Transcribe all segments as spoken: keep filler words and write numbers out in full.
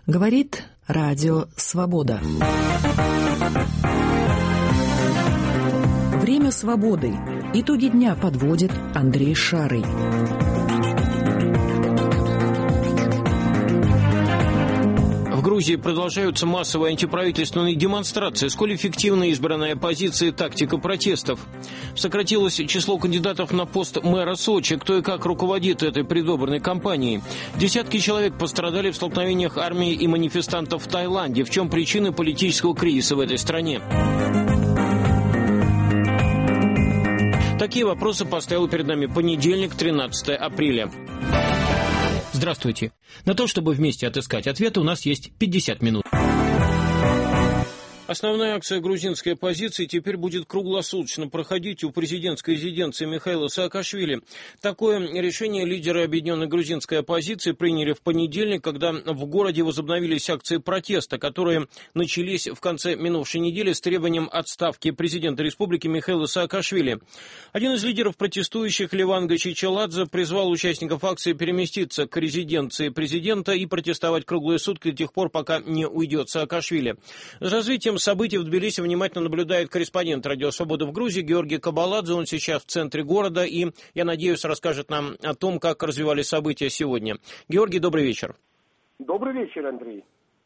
Говорит Радио Свобода. Время свободы. Итоги дня подводит Андрей Шарый. В Грузии продолжаются массовые антиправительственные демонстрации. Сколь эффективна избранная оппозиция и тактика протестов? Сократилось число кандидатов на пост мэра Сочи. Кто и как руководит этой предвыборной кампанией? Десятки человек пострадали в столкновениях армии и манифестантов в Таиланде. В чем причины политического кризиса в этой стране? Такие вопросы поставил перед нами понедельник, тринадцатое апреля. Здравствуйте. На то, чтобы вместе отыскать ответы, у нас есть пятьдесят минут. Основная акция грузинской оппозиции теперь будет круглосуточно проходить у президентской резиденции Михаила Саакашвили. Такое решение лидеры объединенной грузинской оппозиции приняли в понедельник, когда в городе возобновились акции протеста, которые начались в конце минувшей недели с требованием отставки президента республики Михаила Саакашвили. Один из лидеров протестующих, Леван Гачичеладзе, призвал участников акции переместиться к резиденции президента и протестовать круглые сутки до тех пор, пока не уйдет Саакашвили. С развитием событий в Тбилиси внимательно наблюдает корреспондент Радио Свобода в Грузии Георгий Кабаладзе. Он сейчас в центре города и, я надеюсь, расскажет нам о том, как развивались события сегодня. Георгий, добрый вечер. Добрый вечер, Андрей.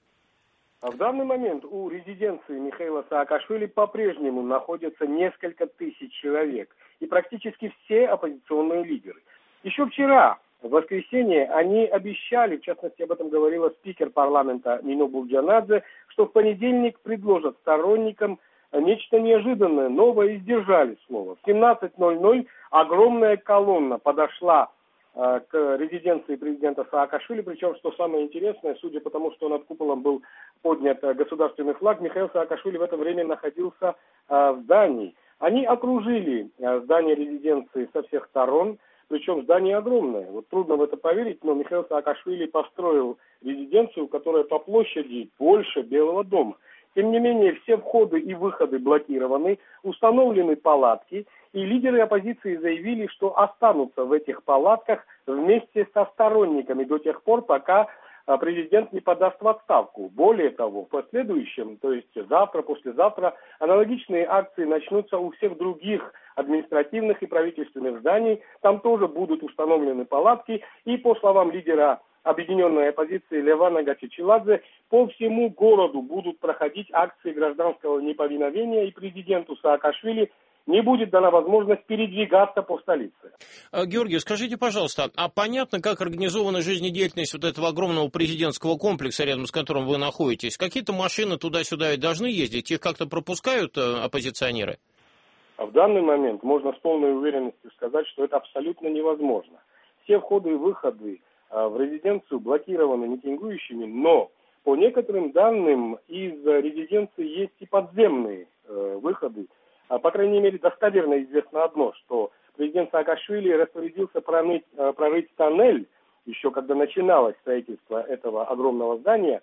В данный момент у резиденции Михаила Саакашвили по-прежнему находятся несколько тысяч человек и практически все оппозиционные лидеры. Еще вчера, в воскресенье, они обещали, в частности, об этом говорила спикер парламента Нино Булджанадзе, что в понедельник предложат сторонникам нечто неожиданное, новое, и сдержали слово. В семнадцать ноль ноль огромная колонна подошла э, к резиденции президента Саакашвили, причем, что самое интересное, судя по тому, что над куполом был поднят государственный флаг, Михаил Саакашвили в это время находился э, в здании. Они окружили э, здание резиденции со всех сторон. Причем здание огромное. Вот трудно в это поверить, но Михаил Саакашвили построил резиденцию, которая по площади больше Белого дома. Тем не менее, все входы и выходы блокированы, установлены палатки, и лидеры оппозиции заявили, что останутся в этих палатках вместе со сторонниками до тех пор, пока президент не подаст в отставку. Более того, в последующем, то есть завтра, послезавтра, аналогичные акции начнутся у всех других административных и правительственных зданий. Там тоже будут установлены палатки. И, по словам лидера объединенной оппозиции Левана Гачичеладзе, по всему городу будут проходить акции гражданского неповиновения, и президенту Саакашвили не будет дана возможность передвигаться по столице. Георгий, скажите, пожалуйста, а понятно, как организована жизнедеятельность вот этого огромного президентского комплекса, рядом с которым вы находитесь? Какие-то машины туда-сюда должны ездить? Их как-то пропускают оппозиционеры? В данный момент можно с полной уверенностью сказать, что это абсолютно невозможно. Все входы и выходы в резиденцию блокированы митингующими, но по некоторым данным из резиденции есть и подземные выходы. По крайней мере, достоверно известно одно, что президент Саакашвили распорядился прорыть, прорыть тоннель, еще когда начиналось строительство этого огромного здания,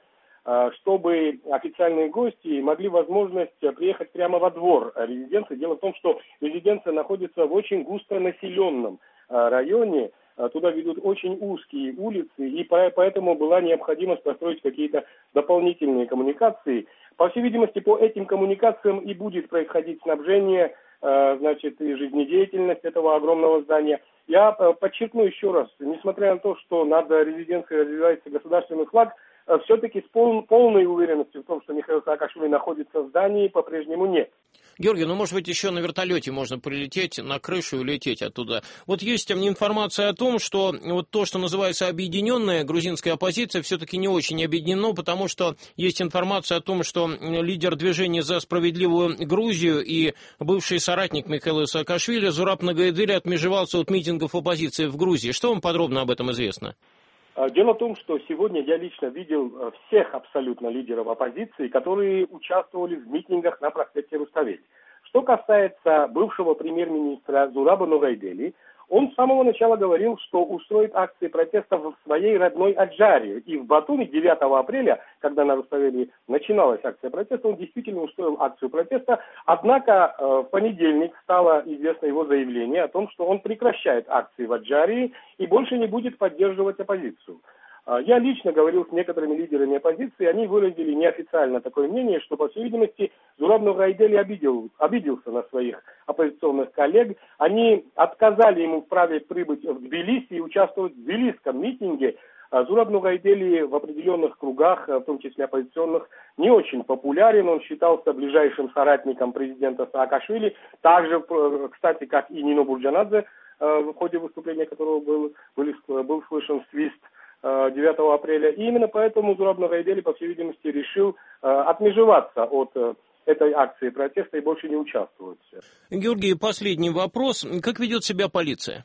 чтобы официальные гости могли возможность приехать прямо во двор резиденции. Дело в том, что резиденция находится в очень густонаселенном районе, туда ведут очень узкие улицы, и поэтому была необходимость построить какие-то дополнительные коммуникации. По всей видимости, по этим коммуникациям и будет происходить снабжение, значит, и жизнедеятельность этого огромного здания. Я подчеркну еще раз, несмотря на то, что над резиденцией развивается государственный флаг, все-таки с пол, полной уверенностью в том, что Михаил Саакашвили находится в здании, по-прежнему нет. Георгий, ну, может быть, еще на вертолете можно прилететь на крышу и улететь оттуда. Вот есть информация о том, что вот то, что называется объединенная грузинская оппозиция, все-таки не очень объединено, потому что есть информация о том, что лидер движения «За справедливую Грузию» и бывший соратник Михаила Саакашвили Зураб Нагайдыли отмежевался от митингов оппозиции в Грузии. Что вам подробно об этом известно? Дело в том, что сегодня я лично видел всех абсолютно лидеров оппозиции, которые участвовали в митингах на проспекте Руставели. Что касается бывшего премьер-министра Зураба Ногайдели, он с самого начала говорил, что устроит акции протеста в своей родной Аджаре. И в Батуми девятого апреля, когда на Руставели начиналась акция протеста, он действительно устроил акцию протеста. Однако э, в понедельник стало известно его заявление о том, что он прекращает акции в Аджаре и больше не будет поддерживать оппозицию. Я лично говорил с некоторыми лидерами оппозиции, они выразили неофициально такое мнение, что, по всей видимости, Зураб Нурайдели обидел, обиделся на своих оппозиционных коллег. Они отказали ему в праве прибыть в Тбилиси и участвовать в тбилисском митинге. Зураб Нурайдели в определенных кругах, в том числе оппозиционных, не очень популярен. Он считался ближайшим соратником президента Саакашвили. Также, кстати, как и Нино Бурджанадзе, в ходе выступления которого был, был, был слышен свист девятого апреля. И именно поэтому Зураб Нурайдели, по всей видимости, решил отмежеваться от этой акции протеста и больше не участвовать. Георгий, последний вопрос. Как ведет себя полиция?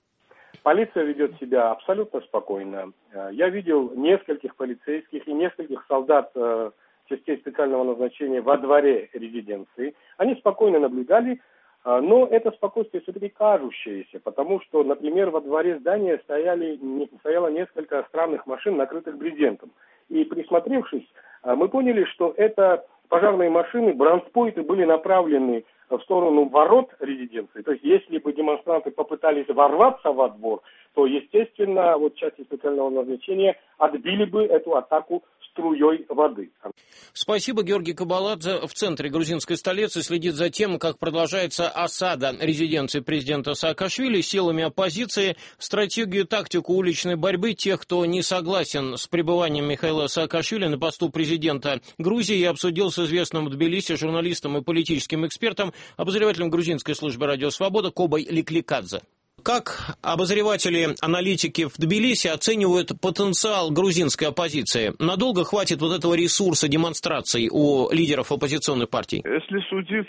Полиция ведет себя абсолютно спокойно. Я видел нескольких полицейских и нескольких солдат частей специального назначения во дворе резиденции. Они спокойно наблюдали, но это спокойствие все-таки кажущееся, потому что, например, во дворе здания стояли, стояло несколько странных машин, накрытых брезентом. И присмотревшись, мы поняли, что это пожарные машины, бронспойты были направлены в сторону ворот резиденции. То есть, если бы демонстранты попытались ворваться во двор, то, естественно, вот части специального назначения отбили бы эту атаку струей воды. Спасибо. Георгий Кабаладзе в центре грузинской столицы следит за тем, как продолжается осада резиденции президента Саакашвили силами оппозиции, стратегию, тактику уличной борьбы тех, кто не согласен с пребыванием Михаила Саакашвили на посту президента Грузии, и обсудил с известным в Тбилиси журналистом и политическим экспертом, обозревателем грузинской службы «Радио Свобода» Кобой Ликликадзе. Как обозреватели, аналитики в Тбилиси оценивают потенциал грузинской оппозиции? Надолго хватит вот этого ресурса демонстраций у лидеров оппозиционных партий? Если судить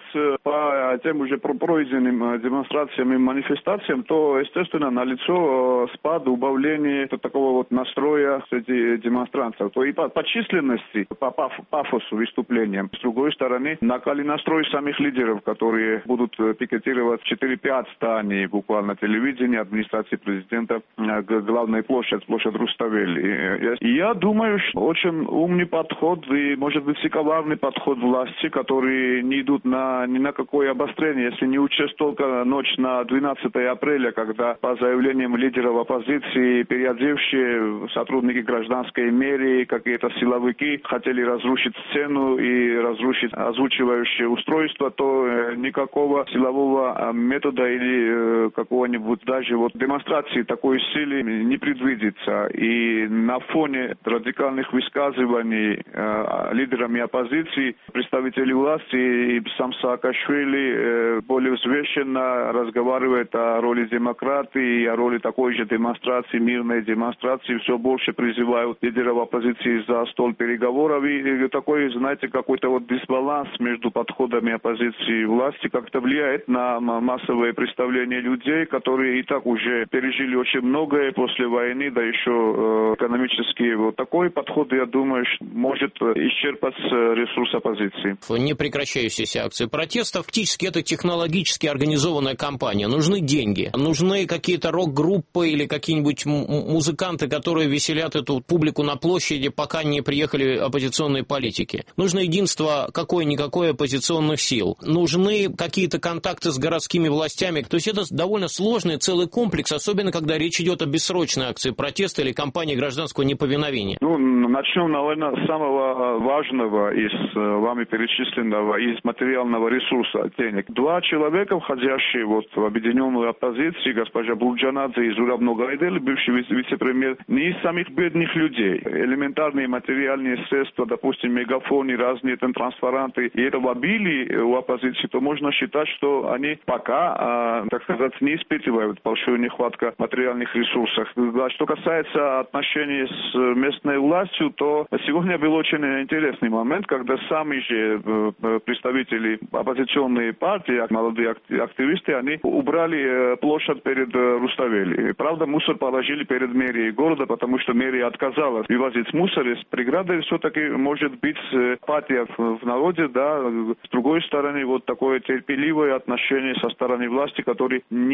по тем уже пройденным демонстрациям и манифестациям, то, естественно, налицо спад, убавление такого вот настроя среди демонстрантов. То и по, по численности, по пафосу выступления. С другой стороны, накали настрой самих лидеров, которые будут пикетировать четыре-пять зданий буквально телевизора, администрации президента, главная площадь, площадь Руставели. И я думаю, что очень умный подход и, может быть, и коварный подход власти, которые не идут на, ни на какое обострение, если не учесть только ночь на двенадцатое апреля, когда по заявлениям лидеров оппозиции, переодевшие сотрудники гражданской мэрии, какие-то силовики хотели разрушить сцену и разрушить озвучивающее устройство, то никакого силового метода или какого-нибудь даже вот демонстрации такой силы не предвидится. И на фоне радикальных высказываний э, лидерами оппозиции, представители власти и сам Саакашвили э, более взвешенно разговаривает о роли демократии и о роли такой же демонстрации, мирной демонстрации. Все больше призывают лидеров оппозиции за стол переговоров. И такой, знаете, какой-то вот дисбаланс между подходами оппозиции и власти как-то влияет на массовое представление людей, которые и так уже пережили очень многое после войны, да еще э, экономически. Вот такой подход, я думаю, может исчерпать ресурс оппозиции. Непрекращающиеся акции протеста, фактически это технологически организованная кампания. Нужны деньги, нужны какие-то рок-группы или какие-нибудь музыканты, которые веселят эту публику на площади, пока не приехали оппозиционные политики. Нужно единство какое-никакое оппозиционных сил. Нужны какие-то контакты с городскими властями. То есть это довольно сложный целый комплекс, особенно когда речь идет о бессрочной акции протеста или кампании гражданского неповиновения. Ну, начнем, наверное, с самого важного из вами перечисленного, из материального ресурса денег. Два человека, входящие вот в объединенную оппозицию, госпожа Бурджанадзе и Зураб Нурайдели, бывший вице-премьер, не из самих бедных людей. Элементарные материальные средства, допустим, мегафоны, разные там транспаранты, и это в обилии у оппозиции, то можно считать, что они пока, так сказать, не испытывают большую нехватку материальных ресурсов. Что касается отношений с местной властью, то сегодня был очень интересный момент, когда сами же представители оппозиционной партии, молодые активисты, они убрали площадь перед Руставели. Правда, мусор положили перед мэрией города, потому что мэрия отказалась вывозить мусор из преграды. Все-таки может быть апатия в народе, да. С другой стороны, вот такое терпеливое отношение со стороны власти, которые не идут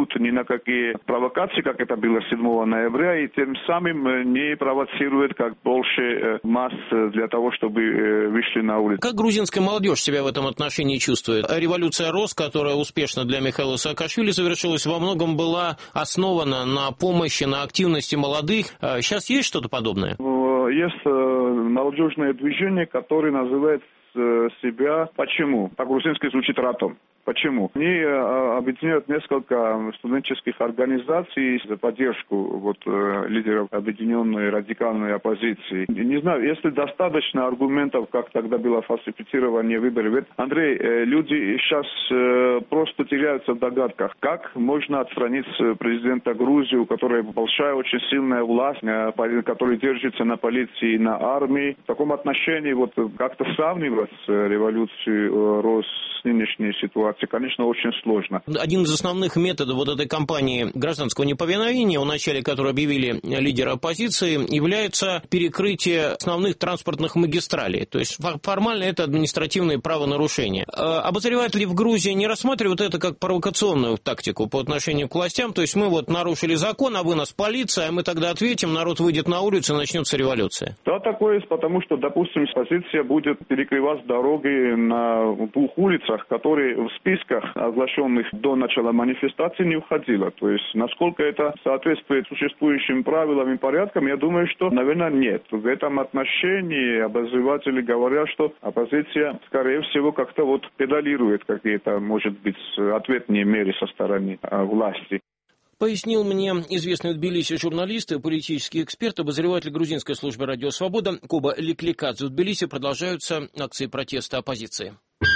идут ни на какие провокации, как это было седьмого ноября, и тем самым не провоцирует как больше масс для того, чтобы вышли на улицу. Как грузинская молодежь себя в этом отношении чувствует? Революция РОС, которая успешно для Михаила Саакашвили совершилась, во многом была основана на помощи, на активности молодых. Сейчас есть что-то подобное? Есть молодежное движение, которое называется себя «Почему?». По-грузински звучит «Ратом». Почему? Они объединяют несколько студенческих организаций за поддержку вот, лидеров объединенной радикальной оппозиции. Не знаю, если достаточно аргументов, как тогда было фальсифицирование выборов. Андрей, люди сейчас просто теряются в догадках. Как можно отстранить президента Грузии, у которой большая, очень сильная власть, который держится на полиции и на армии. В таком отношении вот как-то сравнивать революцию РОС с нынешней ситуацией, конечно, очень сложно. Один из основных методов вот этой кампании гражданского неповиновения, в начале которой объявили лидера оппозиции, является перекрытие основных транспортных магистралей. То есть формально это административные правонарушения. Обозреватели в Грузии не рассматривают это как провокационную тактику по отношению к властям. То есть мы вот нарушили закон, а вы нас полиция, а мы тогда ответим, народ выйдет на улицу и начнется революция. Да, такое есть, потому что, допустим, оппозиция будет перекрывать дороги на двух улицах, которые в списках, оглашенных до начала манифестации, не входило. То есть, насколько это соответствует существующим правилам и порядкам, я думаю, что, наверное, нет. В этом отношении обозреватели говорят, что оппозиция, скорее всего, как-то вот педалирует какие-то, может быть, ответные меры со стороны власти. Пояснил мне известный в Тбилиси журналист и политический эксперт, обозреватель грузинской службы «Радио Свобода» Коба Ликликадзе. В Тбилиси продолжаются акции протеста оппозиции.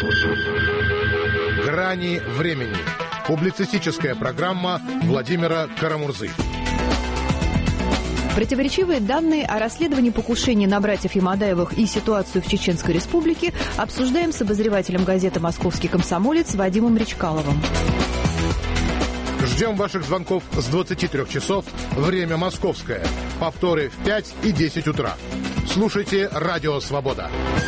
«Грани времени». Публицистическая программа Владимира Карамурзы. Противоречивые данные о расследовании покушений на братьев Ямадаевых и ситуацию в Чеченской Республике обсуждаем с обозревателем газеты «Московский комсомолец» Вадимом Речкаловым. Ждем ваших звонков с двадцати трёх часов, время московское. Повторы в пять и десять утра. Слушайте «Радио Свобода».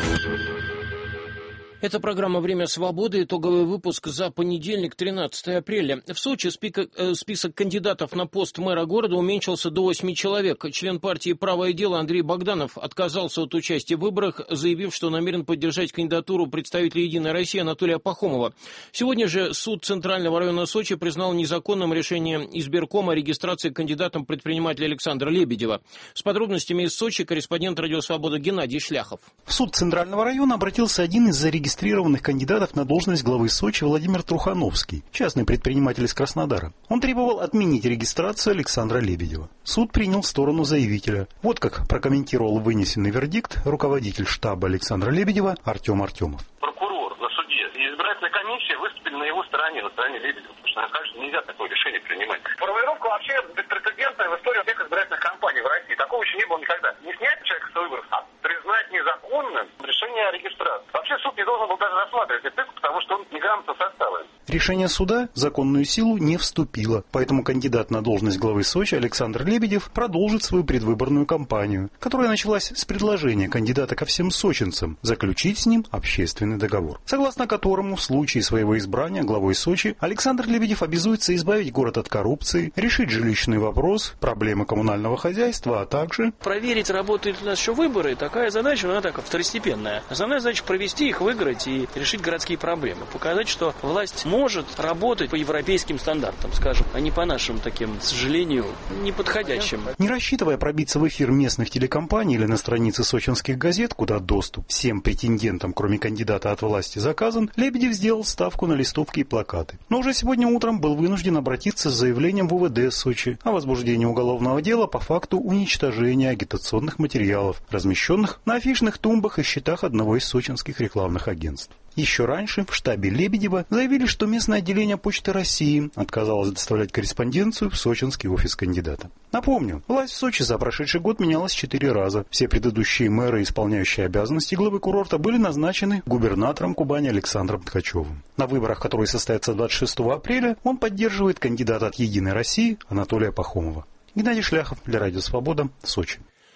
Это программа «Время свободы», итоговый выпуск за понедельник, тринадцатое апреля. В Сочи список, э, список кандидатов на пост мэра города уменьшился до восьми человек. Член партии «Правое дело» Андрей Богданов отказался от участия в выборах, заявив, что намерен поддержать кандидатуру представителя «Единой России» Анатолия Пахомова. Сегодня же суд Центрального района Сочи признал незаконным решение избиркома о регистрации кандидатом предпринимателя Александра Лебедева. С подробностями из Сочи корреспондент «Радио Свобода» Геннадий Шляхов. В суд Центрального района обратился один из зарегистрированных регистрированных кандидатов на должность главы Сочи Владимир Трухановский, частный предприниматель из Краснодара. Он требовал отменить регистрацию Александра Лебедева. Суд принял сторону заявителя. Вот как прокомментировал вынесенный вердикт руководитель штаба Александра Лебедева Артем Артемов. Прокурор на суде и избирательная комиссия выступили на его стороне, на стороне Лебедева, потому что, кажется, нельзя такое решение принимать. Формулировка вообще беспрецедентная в истории всех избирательных кампаний в России. Такого еще не было никогда. Не снять человека с выборов, а признать незаконным решение о регистрации. Вообще суд не должен был даже рассматривать этот иск, потому что он неграмотно составлен. Решение суда в законную силу не вступило, поэтому кандидат на должность главы Сочи Александр Лебедев продолжит свою предвыборную кампанию, которая началась с предложения кандидата ко всем сочинцам заключить с ним общественный договор, согласно которому в случае своего избрания главой Сочи Александр Лебедев обязуется избавить город от коррупции, решить жилищный вопрос, проблемы коммунального хозяйства, а также проверить, работают у нас еще выборы. Такая задача, она так второстепенная. Основная задача провести их, выиграть и решить городские проблемы, показать, что власть может работать по европейским стандартам, скажем, а не по нашим таким, к сожалению, неподходящим. Не рассчитывая пробиться в эфир местных телекомпаний или на странице сочинских газет, куда доступ всем претендентам, кроме кандидата от власти, заказан, Лебедев сделал ставку на листовки и плакаты. Но уже сегодня утром был вынужден обратиться с заявлением в УВД Сочи о возбуждении уголовного дела по факту уничтожения агитационных материалов, размещенных на афишных тумбах и счетах одного из сочинских рекламных агентств. Еще раньше в штабе Лебедева заявили, что местное отделение Почты России отказалось доставлять корреспонденцию в сочинский офис кандидата. Напомню, власть в Сочи за прошедший год менялась четыре раза. Все предыдущие мэры, исполняющие обязанности главы курорта, были назначены губернатором Кубани Александром Ткачевым. На выборах, которые состоятся двадцать шестого апреля, он поддерживает кандидата от «Единой России» Анатолия Пахомова. Геннадий Шляхов для Радио Свобода, Сочи.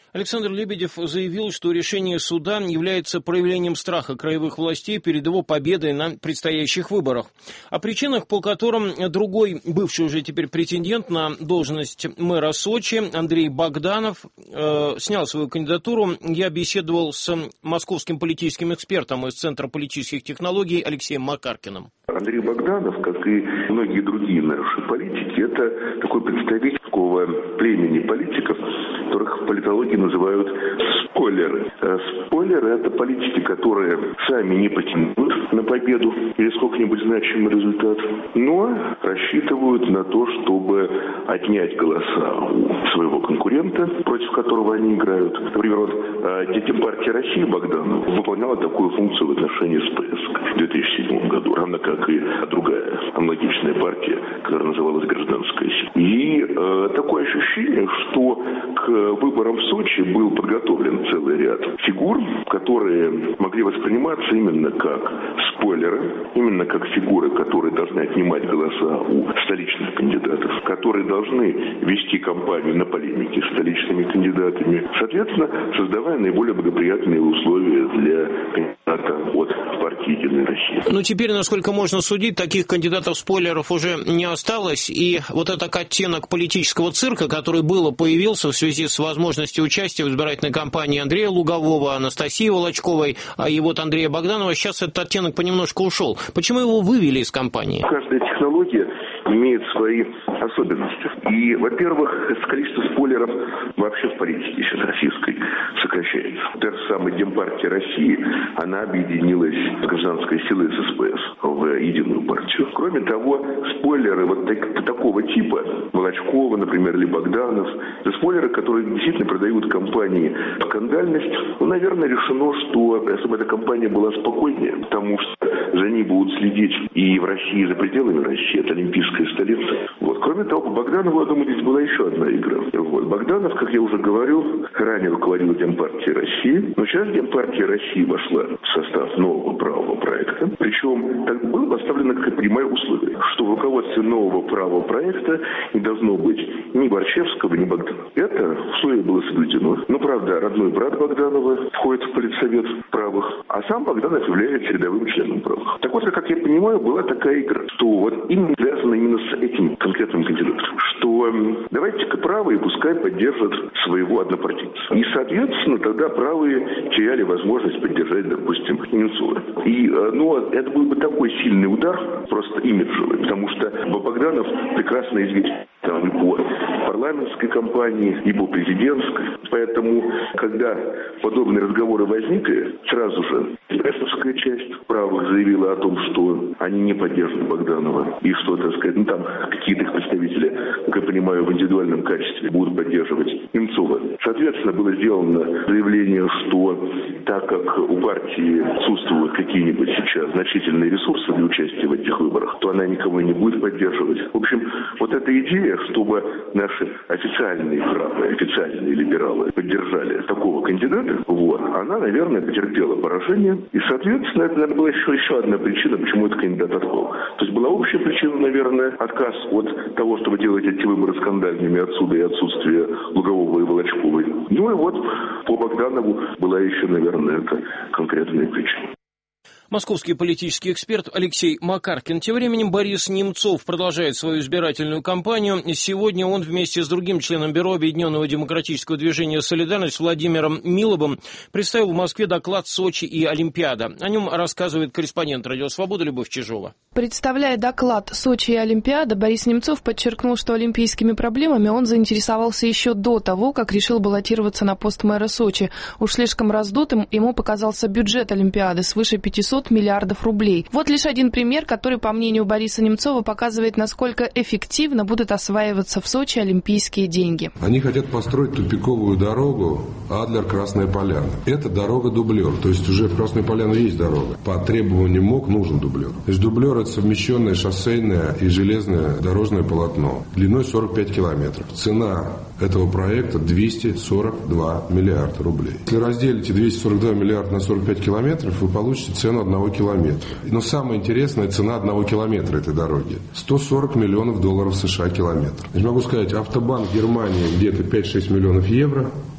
Александр Лебедев заявил, что решение суда является проявлением страха краевых властей перед его победой на предстоящих выборах. О причинах, по которым другой, бывший уже теперь претендент на должность мэра Сочи, Андрей Богданов, э, снял свою кандидатуру, я беседовал с московским политическим экспертом из Центра политических технологий Алексеем Макаркиным. Андрей Богданов, как и многие другие наши политики, это такой представитель такого племени политиков, которых в политологии называют спойлеры. Спойлеры – это политики, которые сами не потянут на победу или сколько-нибудь значимый результат, но рассчитывают на то, чтобы отнять голоса у своего конкурента, против которого они играют. Например, вот Демпартия России Богданов выполняла такую функцию в отношении СПС в две тысячи седьмом году, равно как и другая аналогичная партия, которая называлась «Гражданская сила». И э, такое ощущение, что к выборам в Сочи был подготовлен целый ряд фигур, которые могли восприниматься именно как спойлеры, именно как фигуры, которые должны отнимать голоса у столичных кандидатов, которые должны вести кампанию на полемике с столичными кандидатами, соответственно, создавая наиболее благоприятные условия для кандидата от партии «Единая Россия». Ну, теперь, насколько можно судить, таких кандидатов-спойлеров уже не осталось, и вот этот оттенок политического цирка, который был, появился в связи с возможностью участия в избирательной кампании Андрея Лугового, Анастасии Волочковой, а и вот Андрея Богданова, сейчас этот оттенок понемножку ушел. Почему его вывели из кампании? Каждая технология имеет свои особенности. И, во-первых, количество спойлеров вообще в политике сейчас российской сокращается. Та же самая Демпартия России, она объединилась с гражданской силой с СПС в единую партию. Кроме того, спойлеры вот так, такого типа, Волочкова, например, или Богданов, это спойлеры, которые действительно продают компании скандальность. Ну, наверное, решено, что чтобы эта компания была спокойнее, потому что за ней будут следить и в России, и за пределами России, это олимпийская столица. Вот. Кроме того, по Богданову, я думаю, здесь была еще одна игра. Вот. Богданов, как я уже говорил, ранее руководил Демпартией России, но сейчас Демпартия России вошла в состав нового правого проекта. Причем так было поставлено, как я понимаю, условие, что в руководстве нового правого проекта не должно быть ни Борщевского, ни Богданова. Это условие было соблюдено. Но, правда, родной брат Богданова входит в политсовет правых, а сам Богданов является рядовым членом правых. Так вот, как я понимаю, была такая игра, что вот именно связано именно с этим конкретным кандидатом, что давайте-ка правые пускай поддержат своего однопартийца. И, соответственно, тогда правые теряли возможность поддержать, допустим, Немцова. И, ну, это был бы такой сильный удар, просто имиджевый, потому что Богданов прекрасно известен там, и по парламентской кампании, и по президентской. Поэтому, когда подобные разговоры возникли, сразу же эсэсовская часть правых заявила о том, что они не поддерживают Богданова, и что, так сказать, ну там какие-то их представители, как я понимаю, в индивидуальном качестве будут поддерживать Немцова. Соответственно, было сделано заявление, что так как у партии отсутствуют какие-нибудь сейчас значительные ресурсы для участия в этих выборах, то она никого не будет поддерживать. В общем, вот эта идея, чтобы наши официальные правые, официальные либералы поддержали такого кандидата, вот, она, наверное, потерпела поражение. И, соответственно, это, наверное, была еще, еще одна причина, почему этот кандидат отпал. То есть была общая причина, наверное, отказ от того, чтобы делать эти выборы скандальными, отсюда и отсутствие Лугового и Волочковой. Ну и вот по Богданову была еще, наверное, это конкретная причина. Московский политический эксперт Алексей Макаркин. Тем временем Борис Немцов продолжает свою избирательную кампанию. Сегодня он вместе с другим членом Бюро Объединенного демократического движения «Солидарность» Владимиром Миловым представил в Москве доклад «Сочи и Олимпиада». О нем рассказывает корреспондент «Радио Свобода» Любовь Чижова. Представляя доклад «Сочи и Олимпиада», Борис Немцов подчеркнул, что олимпийскими проблемами он заинтересовался еще до того, как решил баллотироваться на пост мэра Сочи. Уж слишком раздутым ему показался бюджет Олимпиады свыше пятисот миллиардов рублей. Вот лишь один пример, который, по мнению Бориса Немцова, показывает, насколько эффективно будут осваиваться в Сочи олимпийские деньги. Они хотят построить тупиковую дорогу Адлер-Красная Поляна. Это дорога-дублер, то есть уже в Красную Поляну есть дорога. По требованию МОК нужен дублер. То есть дублер – это совмещенное шоссейное и железное дорожное полотно длиной сорок пять километров. Цена этого проекта двести сорок два миллиарда рублей. Если разделите двести сорок два миллиарда на сорок пять километров, вы получите цену одного километра. Но самая интересная цена одного километра этой дороги – сто сорок миллионов долларов США километр. Я могу сказать, автобан в Германии где-то пять-шесть миллионов евро,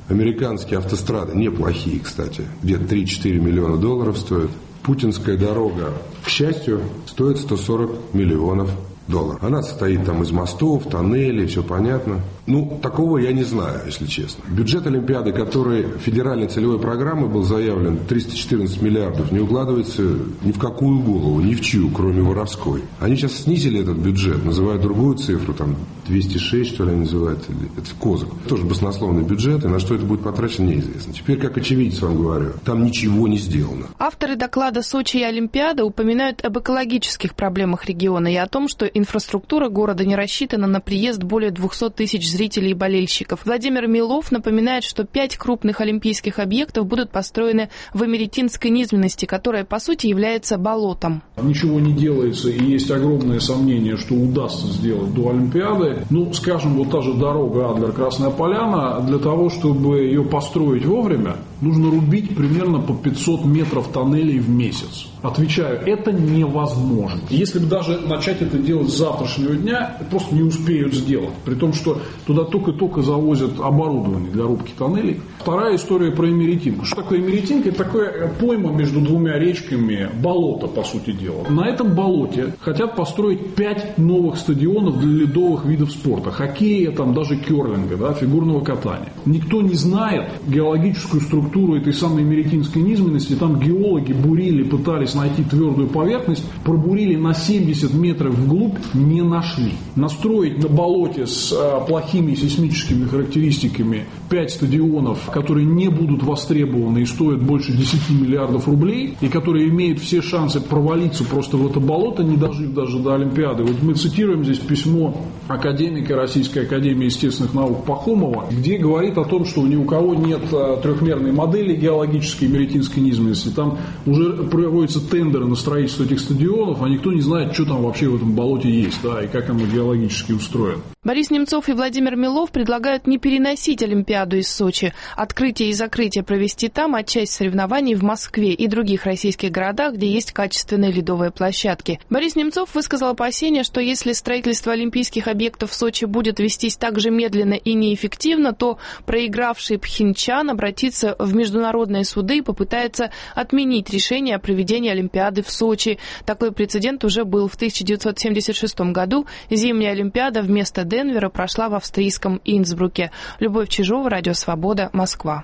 Американские автострады неплохие, кстати. Где-то три-четыре миллиона долларов стоят. Путинская дорога, к счастью, стоит сто сорок миллионов долларов. Она состоит там из мостов, тоннелей, все понятно. Ну, такого я не знаю, если честно. Бюджет Олимпиады, который федеральной целевой программой был заявлен, триста четырнадцать миллиардов, не укладывается ни в какую голову, ни в чью, кроме воровской. Они сейчас снизили этот бюджет, называют другую цифру, там двести шесть, что ли, они называют. Это козак. Тоже баснословный бюджет, и на что это будет потрачено, неизвестно. Теперь, как очевидец вам говорю, там ничего не сделано. Авторы доклада «Сочи и Олимпиада» упоминают об экологических проблемах региона и о том, что инфраструктура города не рассчитана на приезд более двухсот тысяч зрителей и болельщиков. Владимир Милов напоминает, что пять крупных олимпийских объектов будут построены в америтинской низменности, которая, по сути, является болотом. Ничего не делается, и есть огромное сомнение, что удастся сделать до Олимпиады. Ну, скажем, вот та же дорога Адлер-Красная Поляна, для того, чтобы ее построить вовремя, нужно рубить примерно по пятьсот метров тоннелей в месяц. Отвечаю, это невозможно. Если бы даже начать это делать с завтрашнего дня, просто не успеют сделать. При том, что туда только-только завозят оборудование для рубки тоннелей. Вторая история про Эмеретинку. Что такое Эмеретинка? Это такая пойма между двумя речками, болото, по сути дела. На этом болоте хотят построить пять новых стадионов для ледовых видов спорта. Хоккея, там, даже керлинга, да, фигурного катания. Никто не знает геологическую структуру этой самой Эмеретинской низменности. Там геологи бурили, пытались найти твердую поверхность, пробурили на семьдесят метров вглубь, не нашли. Настроить на болоте с а, плохими сейсмическими характеристиками пять стадионов, которые не будут востребованы и стоят больше десяти миллиардов рублей, и которые имеют все шансы провалиться просто в это болото, не дожив даже до Олимпиады. Вот мы цитируем здесь письмо академика Российской академии естественных наук Пахомова, где говорит о том, что ни у кого нет а, трехмерной модели геологической Эмеретинской низменности. Там уже проводятся тендеры на строительство этих стадионов, а никто не знает, что там вообще в этом болоте есть, да, и как оно геологически устроено. Борис Немцов и Владимир Милов предлагают не переносить Олимпиаду из Сочи, открытие и закрытие провести там, а часть соревнований в Москве и других российских городах, где есть качественные ледовые площадки. Борис Немцов высказал опасение, что если строительство олимпийских объектов в Сочи будет вестись так же медленно и неэффективно, то проигравший Пхенчхан обратится в международные суды и попытается отменить решение о проведении Олимпиады в Сочи. Такой прецедент уже был в тысяча девятьсот семьдесят шестом году. Зимняя Олимпиада вместо Денвера прошла в австрийском Инсбруке. Любовь Чижова, Радио Свобода, Москва.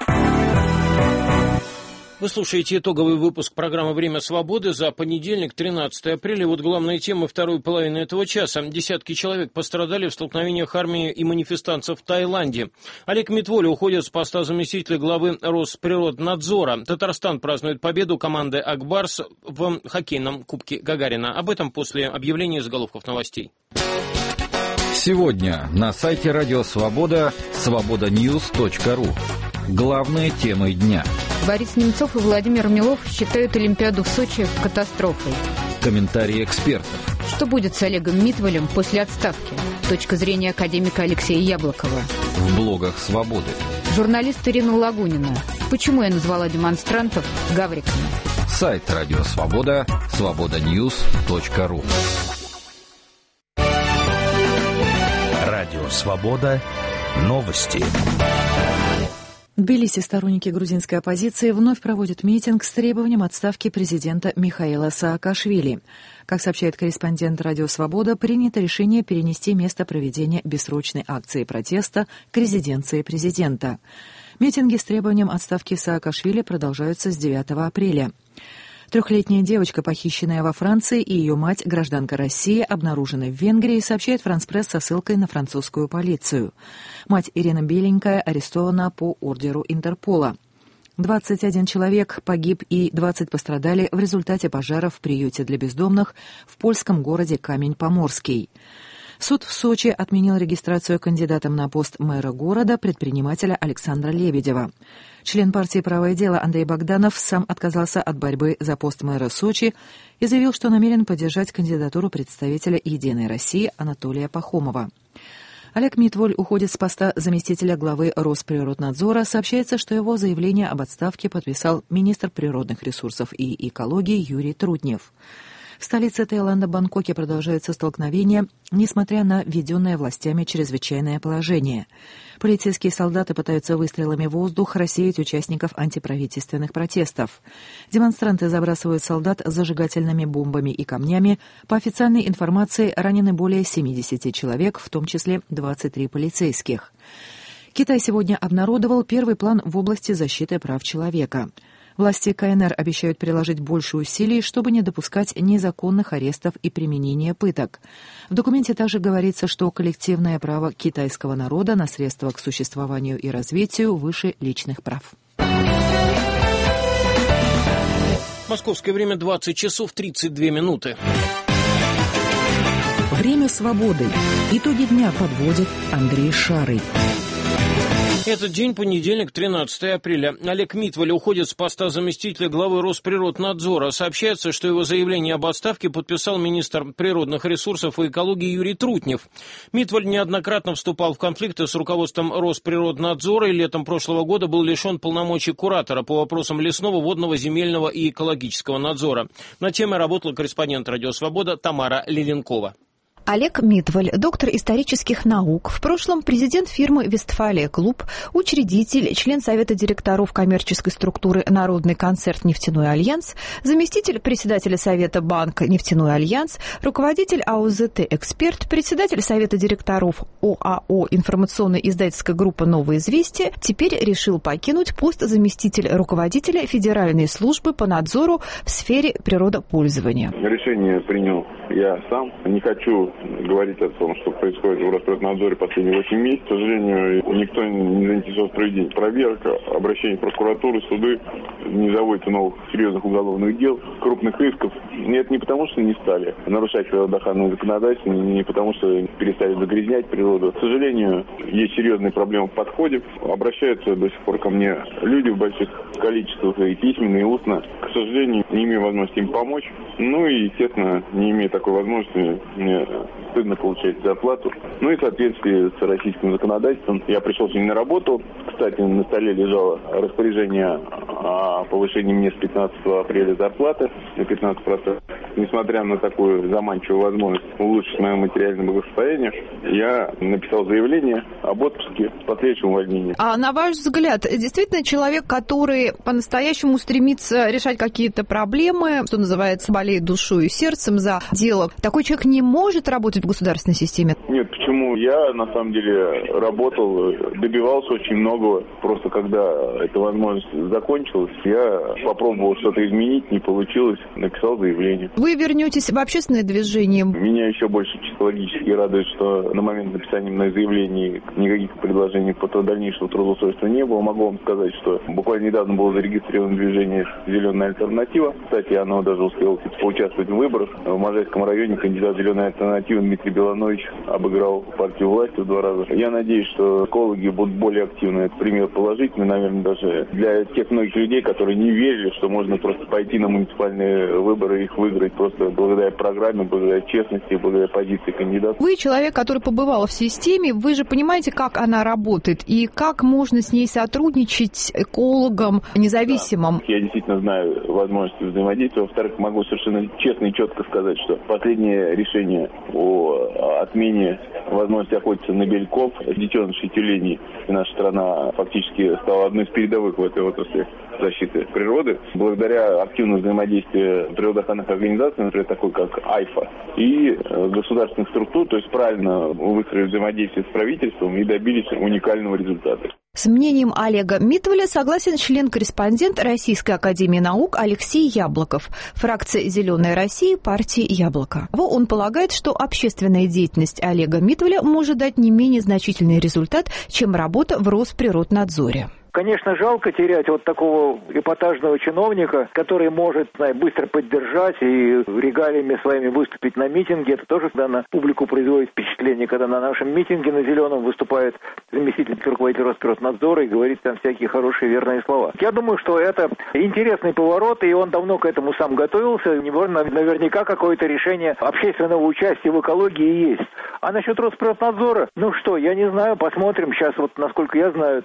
Вы слушаете итоговый выпуск программы «Время свободы» за понедельник, тринадцатое апреля. Вот главная тема второй половины этого часа. Десятки человек пострадали в столкновениях армии и манифестантов в Таиланде. Олег Митволя уходит с поста заместителя главы Росприроднадзора. Татарстан празднует победу команды «Акбарс» в хоккейном Кубке Гагарина. Об этом после объявления заголовков новостей. Сегодня на сайте Радио Свобода свобода ньюс точка ру. Главные темы дня. Борис Немцов и Владимир Милов считают Олимпиаду в Сочи катастрофой. Комментарии экспертов. Что будет с Олегом Митволем после отставки? Точка зрения академика Алексея Яблокова. В блогах «Свободы». Журналист Ирина Лагунина. Почему я назвала демонстрантов гавриками? Сайт Радио Свобода свобода ньюс точка ру. Радио Свобода. Новости. В Тбилиси сторонники грузинской оппозиции вновь проводят митинг с требованием отставки президента Михаила Саакашвили. Как сообщает корреспондент «Радио Свобода», принято решение перенести место проведения бессрочной акции протеста к резиденции президента. Митинги с требованием отставки Саакашвили продолжаются с девятого апреля. Трехлетняя девочка, похищенная во Франции, и ее мать, гражданка России, обнаружены в Венгрии, сообщает Франс-пресс со ссылкой на французскую полицию. Мать Ирина Беленькая арестована по ордеру Интерпола. двадцать один человек погиб и двадцать пострадали в результате пожаров в приюте для бездомных в польском городе Камень-Поморский. Суд в Сочи отменил регистрацию кандидатом на пост мэра города предпринимателя Александра Лебедева. Член партии «Правое дело» Андрей Богданов сам отказался от борьбы за пост мэра Сочи и заявил, что намерен поддержать кандидатуру представителя «Единой России» Анатолия Пахомова. Олег Митволь уходит с поста заместителя главы Росприроднадзора. Сообщается, что его заявление об отставке подписал министр природных ресурсов и экологии Юрий Трутнев. В столице Таиланда Бангкоке продолжаются столкновения, несмотря на введенное властями чрезвычайное положение. Полицейские солдаты пытаются выстрелами в воздух рассеять участников антиправительственных протестов. Демонстранты забрасывают солдат зажигательными бомбами и камнями. По официальной информации, ранены более семидесяти человек, в том числе двадцать три полицейских. Китай сегодня обнародовал первый план в области защиты прав человека. Власти КНР обещают приложить больше усилий, чтобы не допускать незаконных арестов и применения пыток. В документе также говорится, что коллективное право китайского народа на средства к существованию и развитию выше личных прав. Московское время двадцать часов тридцать две минуты. Время свободы. Итоги дня подводит Андрей Шарый. Этот день, понедельник, тринадцатое апреля. Олег Митваль уходит с поста заместителя главы Росприроднадзора. Сообщается, что его заявление об отставке подписал министр природных ресурсов и экологии Юрий Трутнев. Митваль неоднократно вступал в конфликты с руководством Росприроднадзора и летом прошлого года был лишен полномочий куратора по вопросам лесного, водного, земельного и экологического надзора. На теме работала корреспондент «Радио Свобода» Тамара Левенкова. Олег Митваль, доктор исторических наук, в прошлом президент фирмы «Вестфалия Клуб», учредитель, член Совета директоров коммерческой структуры «Народный концерт Нефтяной альянс», заместитель председателя Совета банка «Нефтяной альянс», руководитель АОЗТ «Эксперт», председатель Совета директоров ОАО «Информационно-издательская группа «Новое известие», теперь решил покинуть пост заместителя руководителя Федеральной службы по надзору в сфере природопользования. Решение принял я сам. Не хочу говорить о том, что происходит в Росприроднадзоре последние восемь месяцев. К сожалению, никто не заинтересован в проведении проверок, обращений в прокуратуру, суды, не заводится новых серьезных уголовных дел, крупных исков. И это не потому, что не стали нарушать природоохранное законодательство, не потому, что перестали загрязнять природу. К сожалению, есть серьезные проблемы в подходе. Обращаются до сих пор ко мне люди в больших количествах, и письменно, и устно. К сожалению, не имею возможности им помочь. Ну и, естественно, не имея такой возможности, мне стыдно получать зарплату. Ну и в соответствии с российским законодательством я пришел сегодня на работу. Кстати, на столе лежало распоряжение о повышении мне с пятнадцатого апреля зарплаты на пятнадцать процентов. Несмотря на такую заманчивую возможность улучшить мое материальное благосостояние, я написал заявление об отпуске с последующим увольнением. А на ваш взгляд, действительно человек, который по-настоящему стремится решать какие-то проблемы, что называется, болеет душой и сердцем за дело, такой человек не может работать в государственной системе? Нет, почему? Я, на самом деле, работал, добивался очень многого. Просто когда эта возможность закончилась, я попробовал что-то изменить, не получилось, написал заявление. Вы вернетесь в общественное движение? Меня еще больше психологически радует, что на момент написания мной заявлений никаких предложений по дальнейшему трудоустройству не было. Могу вам сказать, что буквально недавно было зарегистрировано движение «Зеленая альтернатива». Кстати, оно даже успело поучаствовать в выборах. В Можайском районе кандидат «Зеленой альтернативы» Дмитрий Беланович обыграл партию власти в два раза. Я надеюсь, что экологи будут более активны. Это пример положительный, наверное, даже для тех многих людей, которые не верили, что можно просто пойти на муниципальные выборы и их выиграть просто благодаря программе, благодаря честности, благодаря позиции кандидата. Вы человек, который побывал в системе, вы же понимаете, как она работает и как можно с ней сотрудничать экологам независимым? Да. Я действительно знаю возможности взаимодействия. Во-вторых, могу совершенно честно и четко сказать, что последнее решение о отмене возможности охотиться на бельков, детенышей тюленей, и наша страна фактически стала одной из передовых в этой отрасли защиты природы, благодаря активному взаимодействию природоохранных организаций, например, такой как АЙФА, и государственных структур, то есть правильно выстроили взаимодействие с правительством и добились уникального результата. С мнением Олега Митваля согласен член-корреспондент Российской академии наук Алексей Яблоков, фракция «Зеленая Россия» партии «Яблоко». Он полагает, что общественная деятельность Олега Митваля может дать не менее значительный результат, чем работа в Росприроднадзоре. Конечно, жалко терять вот такого эпатажного чиновника, который может, знаю, быстро поддержать и регалиями своими выступить на митинге. Это тоже всегда на публику производит впечатление, когда на нашем митинге на Зеленом выступает заместитель руководителя Росприроднадзора и говорит там всякие хорошие верные слова. Я думаю, что это интересный поворот, и он давно к этому сам готовился. Наверняка какое-то решение общественного участия в экологии есть. А насчет Росприроднадзора, ну что, я не знаю, посмотрим. Сейчас вот, насколько я знаю, там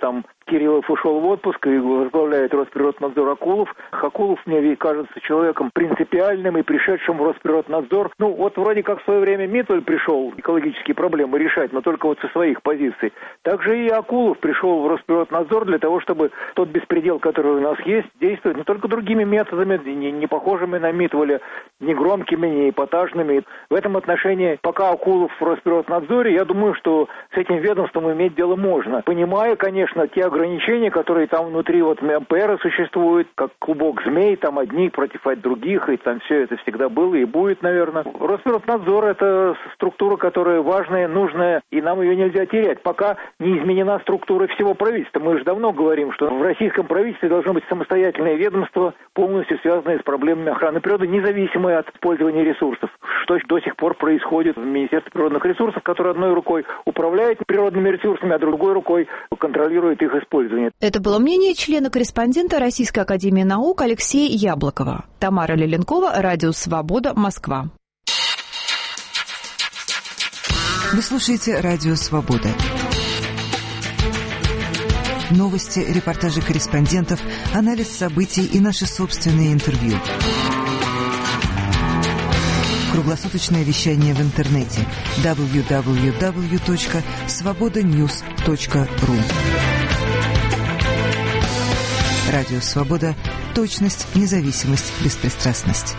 Кириллов ушел в отпуск и возглавляет Росприроднадзор Акулов. Акулов мне кажется человеком принципиальным и пришедшим в Росприроднадзор. Ну, вот вроде как в свое время Митваль пришел экологические проблемы решать, но только вот со своих позиций. Также и Акулов пришел в Росприроднадзор для того, чтобы тот беспредел, который у нас есть, действовать, но только другими методами, не, не похожими на Митваля, не громкими, не эпатажными. В этом отношении, пока Акулов в Росприроднадзоре, я думаю, что с этим ведомством иметь дело можно. Понимая, конечно, те ограничения, которые там внутри вот эм пэ эр существуют, как клубок змей, там одни против других, и там все это всегда было и будет, наверное. Росприроднадзор – это структура, которая важная, нужная, и нам ее нельзя терять, пока не изменена структура всего правительства. Мы же давно говорим, что в российском правительстве должно быть самостоятельное ведомство, полностью связанное с проблемами охраны природы, независимое от использования ресурсов, что до сих пор происходит в Министерстве природных ресурсов, которое одной рукой управляет природными ресурсами, а другой рукой контролирует их использование. Это было мнение члена-корреспондента Российской академии наук Алексея Яблокова. Тамара Леленкова, Радио Свобода, Москва. Вы слушаете Радио Свобода. Новости, репортажи корреспондентов, анализ событий и наши собственные интервью. Круглосуточное вещание в интернете дабл ю дабл ю дабл ю точка свобода ньюс точка ру. Радио Свобода. Точность, независимость, беспристрастность.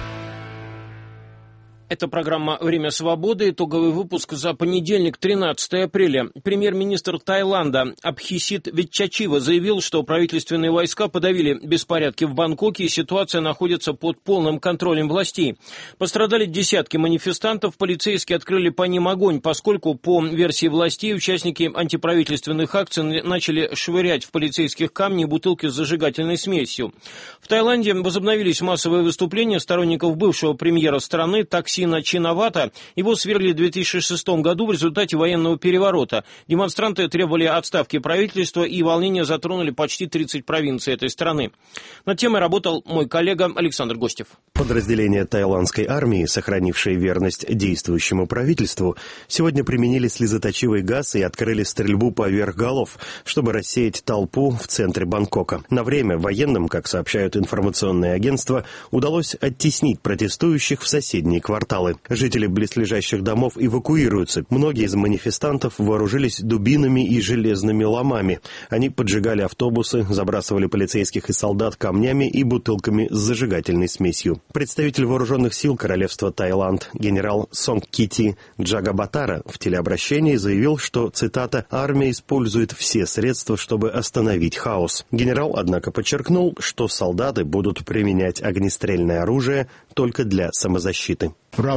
Это программа «Время свободы», итоговый выпуск за понедельник, тринадцатое апреля. Премьер-министр Таиланда Абхисит Витчачива заявил, что правительственные войска подавили беспорядки в Бангкоке, и ситуация находится под полным контролем властей. Пострадали десятки манифестантов, полицейские открыли по ним огонь, поскольку, по версии властей, участники антиправительственных акций начали швырять в полицейских камни и бутылки с зажигательной смесью. В Таиланде возобновились массовые выступления сторонников бывшего премьера страны Таксина Чинавата. Его свергли в две тысячи шестом году в результате военного переворота. Демонстранты требовали отставки правительства, и волнения затронули почти тридцать провинций этой страны. Над темой работал мой коллега Александр Гостев. Подразделения таиландской армии, сохранившие верность действующему правительству, сегодня применили слезоточивый газ и открыли стрельбу поверх голов, чтобы рассеять толпу в центре Бангкока. На время военным, как сообщают информационные агентства, удалось оттеснить протестующих в соседние кварталы. Жители близлежащих домов эвакуируются. Многие из манифестантов вооружились дубинами и железными ломами. Они поджигали автобусы, забрасывали полицейских и солдат камнями и бутылками с зажигательной смесью. Представитель вооруженных сил Королевства Таиланд генерал Сонгкити Джагабатара в телеобращении заявил, что, цитата, «армия использует все средства, чтобы остановить хаос». Генерал, однако, подчеркнул, что солдаты будут применять огнестрельное оружие только для самозащиты.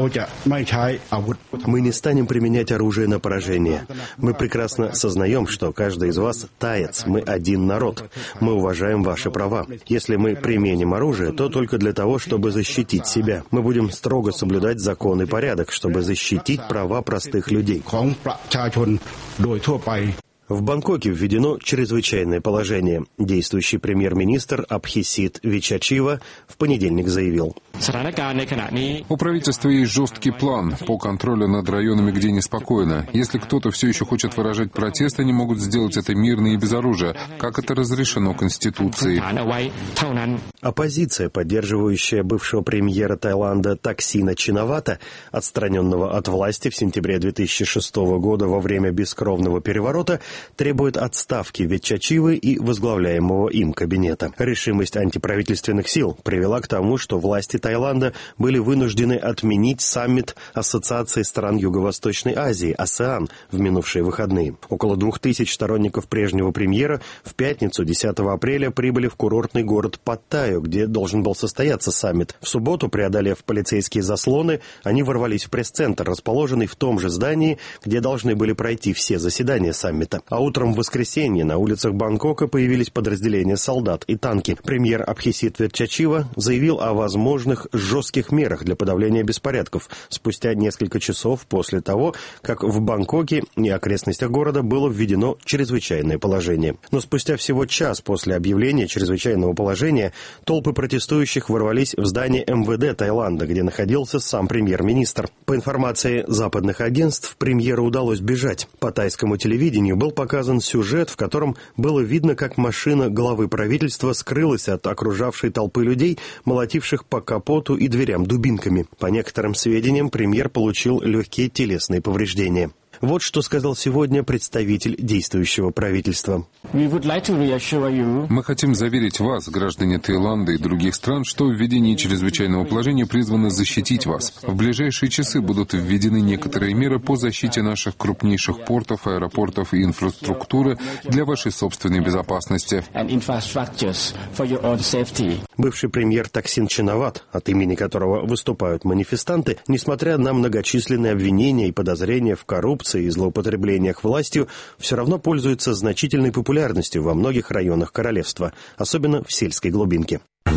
Мы не станем применять оружие на поражение. Мы прекрасно сознаем, что каждый из вас таец, мы один народ. Мы уважаем ваши права. Если мы применим оружие, то только для того, чтобы защитить себя. Мы будем строго соблюдать закон и порядок, чтобы защитить права простых людей. В Бангкоке введено чрезвычайное положение. Действующий премьер-министр Абхисит Витчачива в понедельник заявил: у правительства есть жесткий план по контролю над районами, где неспокойно. Если кто-то все еще хочет выражать протест, они могут сделать это мирно и без оружия, как это разрешено Конституцией. Оппозиция, поддерживающая бывшего премьера Таиланда Таксина Чинавата, отстраненного от власти в сентябре две тысячи шестого года во время бескровного переворота, требует отставки Витчачивы и возглавляемого им кабинета. Решимость антиправительственных сил привела к тому, что власти Таиланда были вынуждены отменить саммит Ассоциации стран Юго-Восточной Азии, АСЕАН, в минувшие выходные. Около двух тысяч сторонников прежнего премьера в пятницу, десятого апреля, прибыли в курортный город Паттайю, где должен был состояться саммит. В субботу, преодолев полицейские заслоны, они ворвались в пресс-центр, расположенный в том же здании, где должны были пройти все заседания саммита. А утром в воскресенье на улицах Бангкока появились подразделения солдат и танки. Премьер Абхисит Витчачива заявил о возможных жестких мерах для подавления беспорядков спустя несколько часов после того, как в Бангкоке и окрестностях города было введено чрезвычайное положение. Но спустя всего час после объявления чрезвычайного положения толпы протестующих ворвались в здание эм вэ дэ Таиланда, где находился сам премьер-министр. По информации западных агентств, премьеру удалось бежать. По тайскому телевидению был показан сюжет, в котором было видно, как машина главы правительства скрылась от окружавшей толпы людей, молотивших по капоту и дверям дубинками. По некоторым сведениям, премьер получил легкие телесные повреждения. Вот что сказал сегодня представитель действующего правительства. Мы хотим заверить вас, граждане Таиланда и других стран, что введение чрезвычайного положения призвано защитить вас. В ближайшие часы будут введены некоторые меры по защите наших крупнейших портов, аэропортов и инфраструктуры для вашей собственной безопасности. Бывший премьер Таксин Чинават, от имени которого выступают манифестанты, несмотря на многочисленные обвинения и подозрения в коррупции и злоупотреблениях властью, все равно пользуется значительной популярностью во многих районах королевства, особенно в сельской глубинке.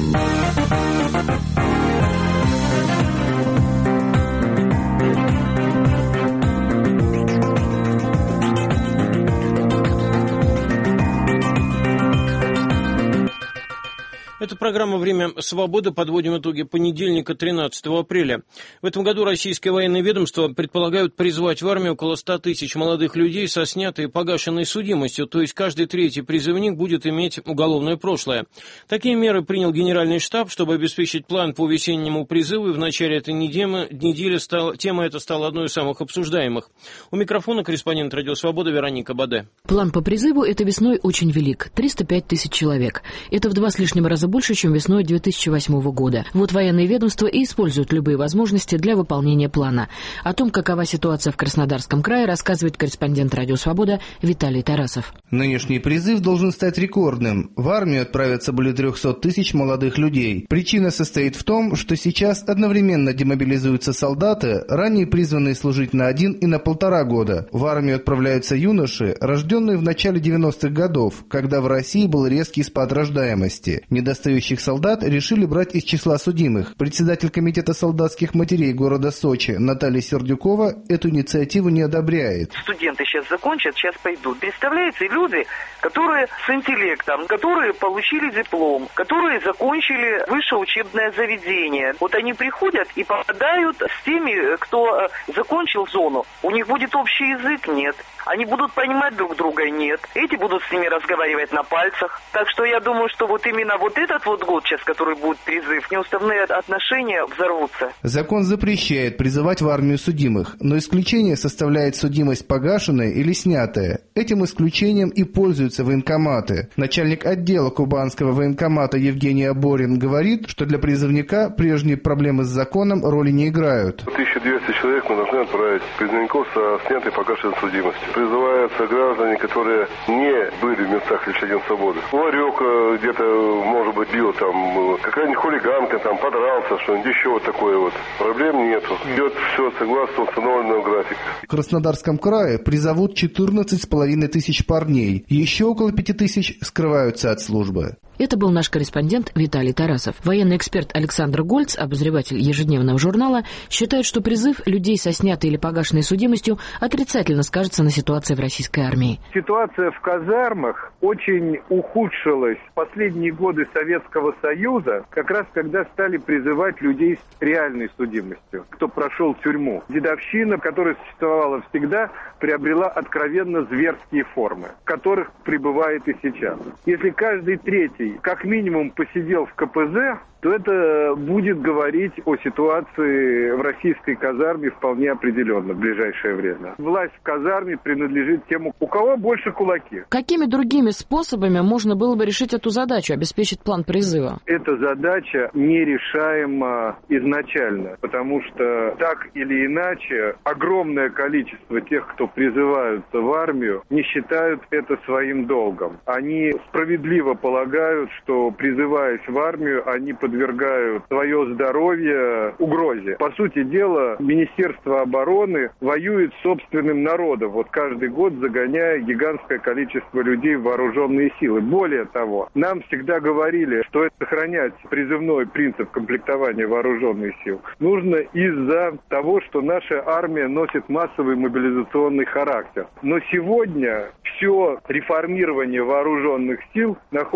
Это программа «Время свободы». Подводим итоги понедельника, тринадцатого апреля. В этом году российское военное ведомство предполагают призвать в армию около ста тысяч молодых людей со снятой и погашенной судимостью, то есть каждый третий призывник будет иметь уголовное прошлое. Такие меры принял Генеральный штаб, чтобы обеспечить план по весеннему призыву, и в начале этой недели, недели стала, тема эта стала одной из самых обсуждаемых. У микрофона корреспондент «Радио Свобода» Вероника Баде. План по призыву этой весной очень велик – триста пять тысяч человек. Это в два с лишним раза больше, чем весной две тысячи восьмого года. Вот военные ведомства и используют любые возможности для выполнения плана. О том, какова ситуация в Краснодарском крае, рассказывает корреспондент «Радио Свобода» Виталий Тарасов. Нынешний призыв должен стать рекордным. В армию отправятся более трехсот тысяч молодых людей. Причина состоит в том, что сейчас одновременно демобилизуются солдаты, ранее призванные служить на один и на полтора года. В армию отправляются юноши, рожденные в начале девяностых годов, когда в России был резкий спад рождаемости. Недостающих солдат решили брать из числа судимых. Председатель комитета солдатских матерей города Сочи Наталья Сердюкова эту инициативу не одобряет. Студенты сейчас закончат, сейчас пойдут. Представляете, люди, которые с интеллектом, которые получили диплом, которые закончили высшее учебное заведение. Вот они приходят и попадают с теми, кто закончил зону. У них будет общий язык? Нет. Они будут понимать друг друга? Нет. Эти будут с ними разговаривать на пальцах. Так что я думаю, что вот именно вот этот вот год сейчас, который будет призыв, неуставные отношения взорвутся. Закон запрещает призывать в армию судимых, но исключение составляет судимость погашенная или снятая. Этим исключением и пользуются военкоматы. Начальник отдела кубанского военкомата Евгений Аборин говорит, что для призывника прежние проблемы с законом роли не играют. тысяча двести человек мы должны отправить призывников со снятой погашенной судимостью. Призываются граждане, которые не были в местах лишения свободы. Ларек где-то, может быть, бил там, какая-нибудь хулиганка там, подрался, что-нибудь еще вот такое вот. Проблем нету. Идет все согласно установленного графика. В Краснодарском крае призовут четырнадцать с половиной тысяч парней. Еще около пяти тысяч скрываются от службы. Это был наш корреспондент Виталий Тарасов. Военный эксперт Александр Гольц, обозреватель ежедневного журнала, считает, что призыв людей со снятой или погашенной судимостью отрицательно скажется на ситуации в российской армии. Ситуация в казармах очень ухудшилась в последние годы Советского Союза, как раз когда стали призывать людей с реальной судимостью, кто прошел тюрьму. Дедовщина, которая существовала всегда, приобрела откровенно зверские формы, в которых пребывает и сейчас. Если каждый третий как минимум посидел в ка пэ зэ, то это будет говорить о ситуации в российской казарме вполне определенно в ближайшее время. Власть в казарме принадлежит тем, у кого больше кулаки. Какими другими способами можно было бы решить эту задачу, обеспечить план призыва? Эта задача нерешаема изначально, потому что так или иначе огромное количество тех, кто призываются в армию, не считают это своим долгом. Они справедливо полагают, что призываясь в армию, они подвергают свое здоровье угрозе. По сути дела, Министерство обороны воюет с собственным народом, вот каждый год загоняя гигантское количество людей в вооруженные силы. Более того, нам всегда говорили, что сохранять призывной принцип комплектования вооруженных сил нужно из-за того, что наша армия носит массовый мобилизационный характер. Но сегодня все реформирование вооруженных сил находится в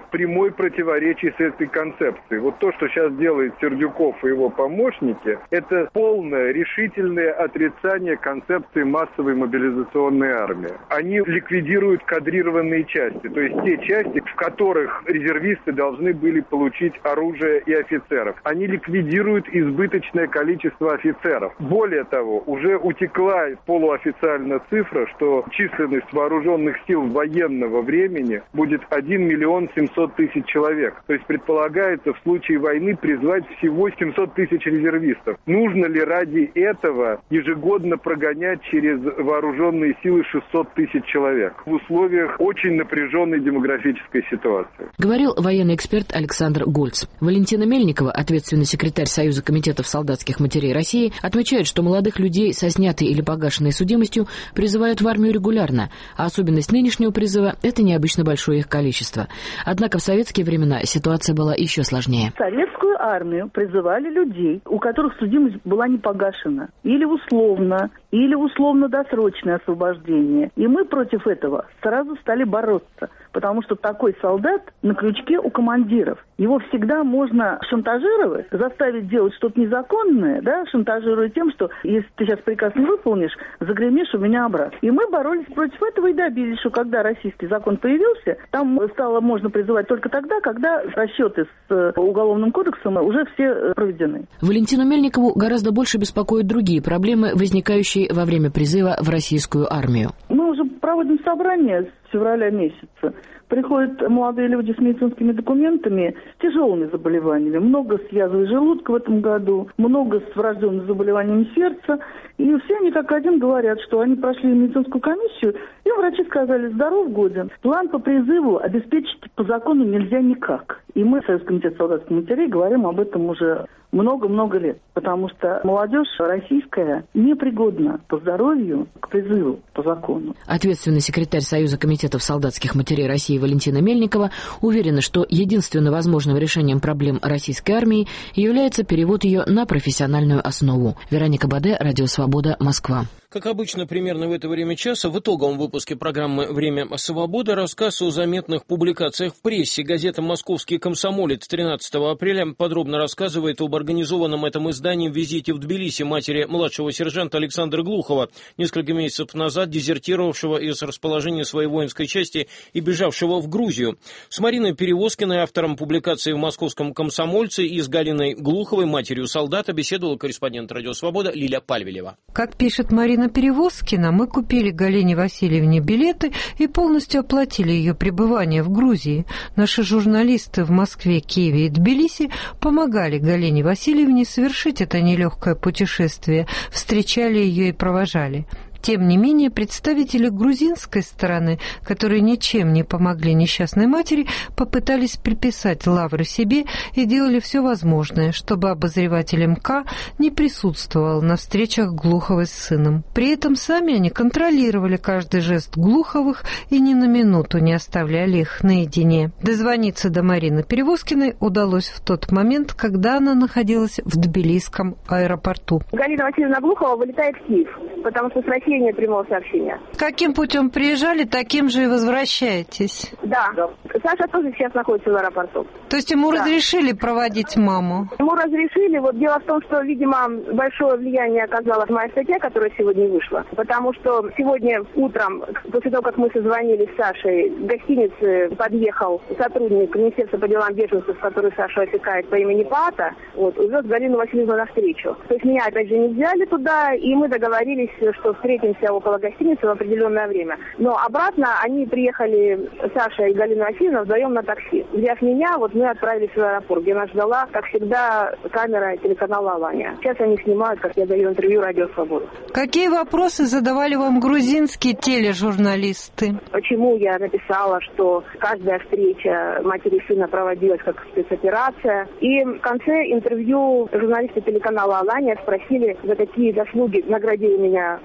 в прямой противоречии с этой концепцией. Вот то, что сейчас делает Сердюков и его помощники, это полное решительное отрицание концепции массовой мобилизационной армии. Они ликвидируют кадрированные части, то есть те части, в которых резервисты должны были получить оружие и офицеров. Они ликвидируют избыточное количество офицеров. Более того, уже утекла полуофициальная цифра, что численность вооруженных сил военного времени будет один миллион семьсот тысяч человек. То есть предполагается в случае войны призвать всего семьсот тысяч резервистов. Нужно ли ради этого ежегодно прогонять через вооруженные силы шестьсот тысяч человек в условиях очень напряженной демографической ситуации? Говорил военный эксперт Александр Гольц. Валентина Мельникова, ответственный секретарь Союза комитетов солдатских матерей России, отмечает, что молодых людей со снятой или погашенной судимостью призывают в армию регулярно, а особенность нынешнего призыва – это необычно большое их количество. Однако в советские времена ситуация была еще сложнее. В советскую армию призывали людей, у которых судимость была не погашена, или условно, или условно-досрочное освобождение. И мы против этого сразу стали бороться, потому что такой солдат на крючке у командиров. Его всегда можно шантажировать, заставить делать что-то незаконное, да, шантажируя тем, что если ты сейчас приказ не выполнишь, загремишь у меня обратно. И мы боролись против этого и добились, что когда российский закон появился, там стало можно призывать только тогда, когда расчеты с Уголовным кодексом уже все проведены. Валентину Мельникову гораздо больше беспокоят другие проблемы, возникающие во время призыва в российскую армию. Мы уже проводим собрания с февраля месяца. Приходят молодые люди с медицинскими документами, с тяжелыми заболеваниями. Много с язвой желудка в этом году, много с врожденными заболеваниями сердца. И все они как один говорят, что они прошли медицинскую комиссию, и врачи сказали: здоров, годен. План по призыву обеспечить по закону нельзя никак. И мы, Союз комитет солдатских матерей, говорим об этом уже много-много лет. Потому что молодежь российская непригодна по здоровью к призыву по закону. Ответственный секретарь Союза комитетов солдатских матерей России Валентина Мельникова уверена, что единственно возможным решением проблем российской армии является перевод ее на профессиональную основу. Вероника Баде, Радио Свобода, Москва. Как обычно, примерно в это время часа в итоговом выпуске программы «Время свободы» рассказ о заметных публикациях в прессе. Газета «Московский комсомолец» тринадцатого апреля подробно рассказывает об организованном этом издании визите в Тбилиси матери младшего сержанта Александра Глухова, несколько месяцев назад дезертировавшего из расположения своей воинской части и бежавшего в Грузию. С Мариной Перевозкиной, автором публикации в «Московском комсомольце», и с Галиной Глуховой, матерью солдата, беседовала корреспондент «Радио Свобода» Лиля Пальвелева. Как пишет Марина Перевозкина, мы купили Галине Васильевне билеты и полностью оплатили ее пребывание в Грузии. Наши журналисты в Москве, Киеве и Тбилиси помогали Галине Васильевне совершить это нелегкое путешествие, встречали ее и провожали. Тем не менее, представители грузинской стороны, которые ничем не помогли несчастной матери, попытались приписать лавры себе и делали все возможное, чтобы обозреватель МК не присутствовал на встречах Глуховой с сыном. При этом сами они контролировали каждый жест Глуховых и ни на минуту не оставляли их наедине. Дозвониться до Марины Перевозкиной удалось в тот момент, когда она находилась в Тбилисском аэропорту. Галина Васильевна Глухова вылетает в Киев, потому что с России нет прямого сообщения. Каким путем приезжали, таким же и возвращаетесь? Да. Саша тоже сейчас находится в аэропорту. То есть ему да. разрешили проводить маму? Ему разрешили. Вот дело в том, что, видимо, большое влияние оказала моя статья, которая сегодня вышла. Потому что сегодня утром, после того, как мы созвонились с Сашей, в гостинице подъехал сотрудник Министерства по делам беженцев, который Сашу опекает, по имени Пата, вот, увез Галину Васильевну навстречу. То есть меня, опять же, не взяли туда, и мы договорились, что встретимся около гостиницы в определенное время. Но обратно они приехали, Саша и Галина Васильевна, вдвоем на такси. Взяв меня, вот мы отправились в аэропорт, где нас ждала, как всегда, камера телеканала «Алания». Сейчас они снимают, как я даю интервью «Радио Свобода». Какие вопросы задавали вам грузинские тележурналисты? Почему я написала, что каждая встреча матери и сына проводилась как спецоперация. И в конце интервью журналисты телеканала «Алания» спросили, за какие заслуги наградил меня Эдуард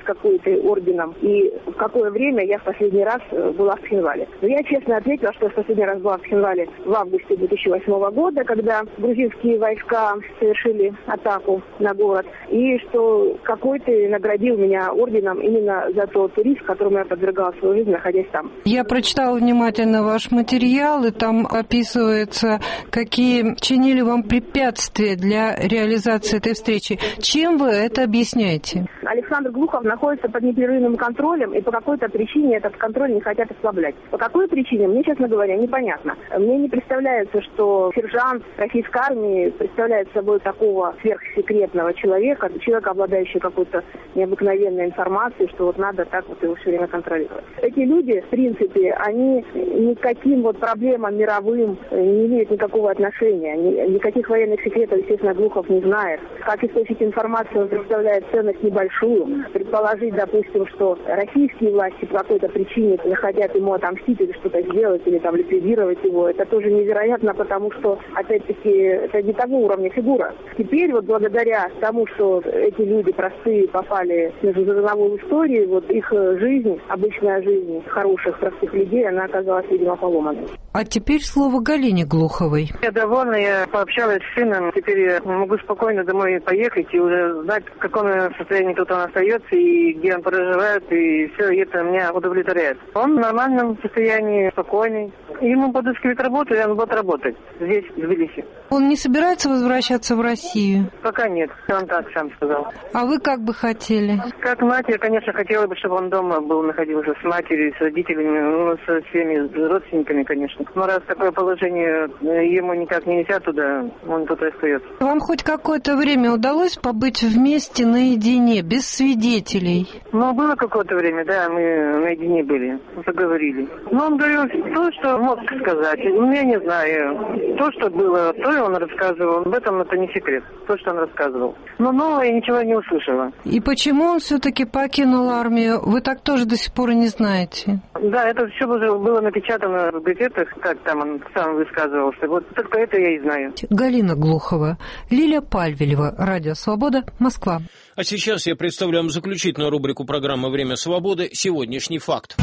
какой-то орденом и в какое время я в последний раз была в Цхинвале. Но я честно ответила, что в последний раз была в Цхинвале в августе две тысячи восьмого года, когда грузинские войска совершили атаку на город, и что какой-то наградил меня орденом именно за тот риск, которому я подвергала свою жизнь, находясь там. Я прочитала внимательно ваш материал, и там описывается, какие чинили вам препятствия для реализации этой встречи. Чем вы это объясняете? Александр Глухов находится под непрерывным контролем, и по какой-то причине этот контроль не хотят ослаблять. По какой причине, мне, честно говоря, непонятно. Мне не представляется, что сержант российской армии представляет собой такого сверхсекретного человека, человека, обладающего какой-то необыкновенной информацией, что вот надо так вот его все время контролировать. Эти люди, в принципе, они никаким вот проблемам мировым не имеют никакого отношения. Никаких военных секретов, естественно, Глухов не знает. Как источник информации он представляет ценность небольшую. Предположить, допустим, что российские власти по какой-то причине захотят ему отомстить или что-то сделать, или там ликвидировать его, это тоже невероятно, потому что, опять-таки, это не того уровня фигура. Теперь вот благодаря тому, что эти люди простые попали в международную историю, вот их жизнь, обычная жизнь хороших, простых людей, она оказалась, видимо, поломанной. А теперь слово Галине Глуховой. Я довольна, я пообщалась с сыном, теперь я могу спокойно домой поехать и уже знать, в каком состоянии тут он остается и где он проживает, и все это меня удовлетворяет. Он в нормальном состоянии, спокойный. Ему подыскивают работу, и он будет работать здесь, в Тбилиси. Он не собирается возвращаться в Россию? Пока нет, он так сам сказал. А вы как бы хотели? Как мать, я, конечно, хотела бы, чтобы он дома был, находился с матерью, с родителями, ну, со всеми родственниками, конечно. Но раз такое положение, ему никак нельзя туда, он тут и остается. Вам хоть какое-то время удалось побыть вместе наедине, без свидетелей? Ну, было какое-то время, да, мы наедине были, заговорили. Но он говорил то, что мог сказать. Ну, я не знаю. То, что было, то и он рассказывал. Об этом это не секрет, то, что он рассказывал. Но нового я ничего не услышала. И почему он все-таки покинул армию, вы так тоже до сих пор и не знаете? Да, это все уже было напечатано в газетах, как там он сам высказывался. Вот только это я и знаю. Галина Глухова, Лилия Пальвелева, Радио Свобода, Москва. А сейчас я представляю вам заключительную рубрику программы «Время свободы. Сегодняшний факт».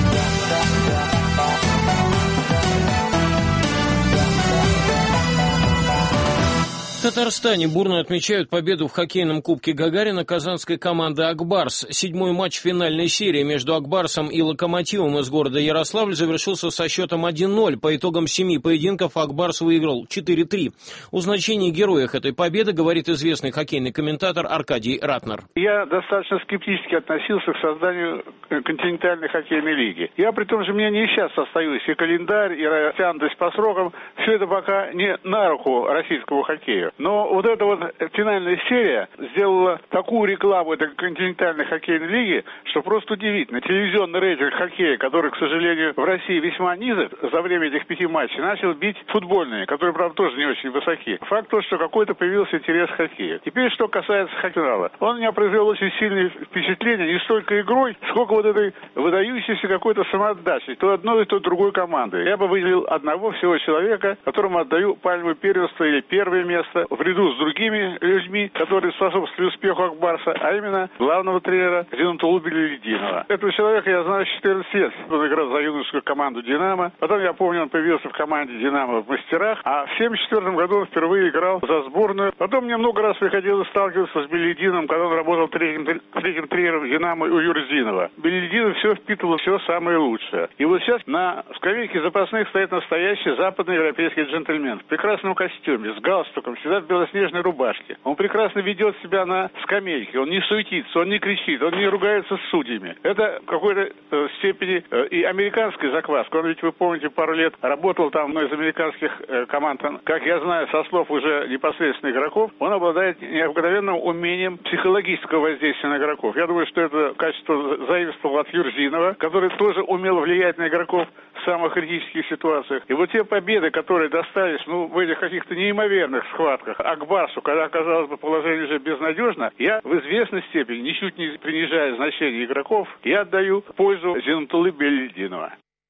В Татарстане бурно отмечают победу в хоккейном кубке Гагарина казанской команды «Акбарс». Седьмой матч финальной серии между «Акбарсом» и «Локомотивом» из города Ярославль завершился со счетом один ноль. По итогам семи поединков «Акбарс» выиграл четыре три. О значении и героях этой победы говорит известный хоккейный комментатор Аркадий Ратнер. Я достаточно скептически относился к созданию континентальной хоккейной лиги. Я при том же мнении сейчас остаюсь. И календарь, и растянутость по срокам, все это пока не на руку российскому хоккею. Но вот эта вот финальная серия сделала такую рекламу этой континентальной хоккейной лиги, что просто удивительно. Телевизионный рейтинг хоккея, который, к сожалению, в России весьма низок за время этих пяти матчей, начал бить футбольные, которые, правда, тоже не очень высоки. Факт то, что какой-то появился интерес к хоккею. Теперь, что касается хоккейного. Он меня произвел очень сильное впечатление не столько игрой, сколько вот этой выдающейся какой-то самоотдачей. То одной, то другой команды. Я бы выделил одного всего человека, которому отдаю пальму первенства или первое место в ряду с другими людьми, которые способствовали успеху Акбарса, а именно главного тренера Зинатулу Белелединова. Этого человека я знаю с четырнадцати лет. Он играл за юношескую команду «Динамо». Потом, я помню, он появился в команде «Динамо» в мастерах, а в семьдесят четвёртом году он впервые играл за сборную. Потом мне много раз приходилось сталкиваться с Белелединовым, когда он работал третьим, третьим тренером «Динамо» у Юрзинова. Белелединов все впитывал, все самое лучшее. И вот сейчас на скамейке запасных стоит настоящий западноевропейский джентльмен в прекрасном костюме, с галстуком, всегда в белоснежной рубашке. Он прекрасно ведет себя на скамейке, он не суетится, он не кричит, он не ругается с судьями. Это в какой-то э, степени э, и американская закваска. Он ведь, вы помните, пару лет работал там в одной из американских э, команд. Как я знаю, со слов уже непосредственно игроков, он обладает необыкновенным умением психологического воздействия на игроков. Я думаю, что это качество заимствовал от Юрзинова, который тоже умел влиять на игроков в самых критических ситуациях. И вот те победы, которые достались, ну, в этих каких-то неимоверных схватках Акбарсу, когда, казалось бы, положение уже безнадежно, я в известной степени, ничуть не принижая значение игроков, я отдаю в пользу Зинатулы Белелединова.